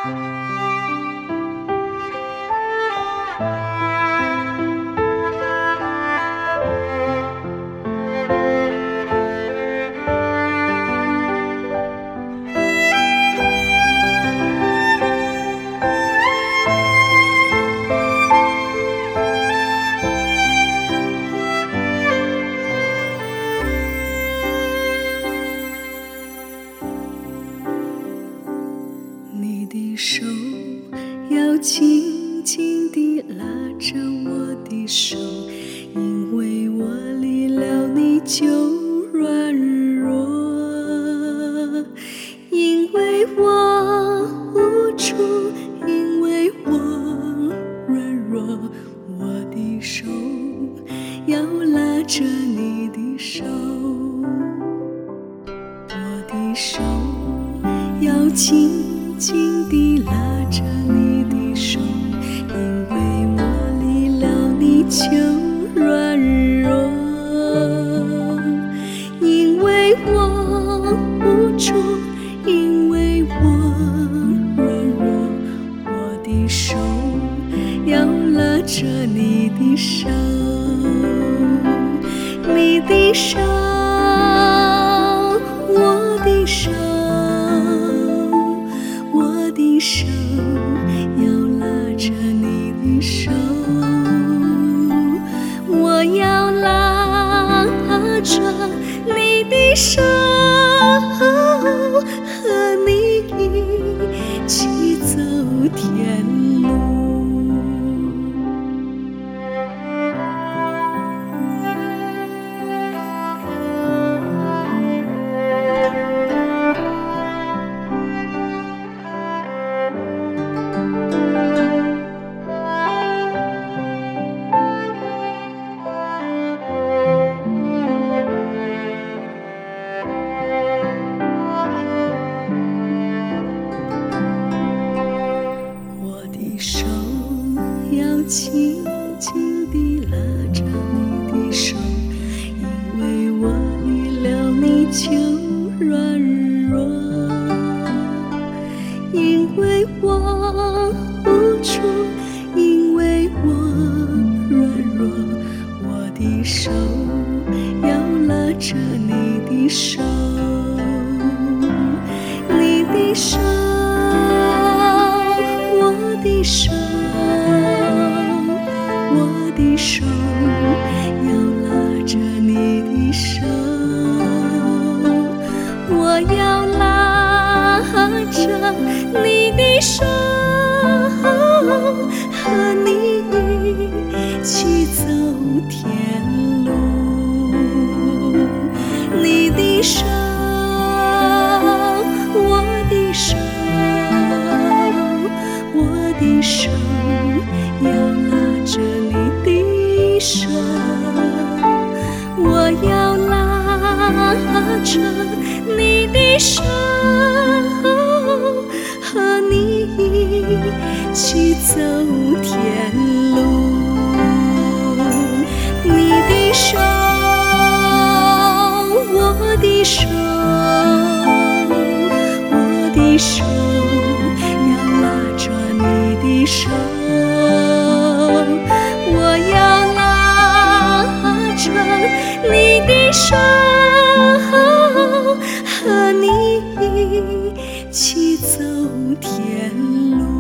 你的手要轻轻地拉着我的手，因为我离了你就软弱，因为我无助，因为我软弱，我的手要拉着你的手，我的手要轻轻地拉着你的手，因为我离了你就软弱，因为我无助，因为我软弱，我的手要拉着你的手，你的手，我的手，我的手要拉着你的手，我要拉着你的手，和你一起走天路。手要轻轻地拉着你的手，因为我离了你就软弱，因为我无助，因为我软弱，我的手要拉着你的手，你的手，我的手，我的手要拉着你的手，我要拉着你的手，和你一起走天路，你的手，我的手，我的手要拉着你的手，我要拉着你的手，和你一起走天路，你的手，我的手，我的手要拉着你的手，我要拉着你的手，和你一起走天路。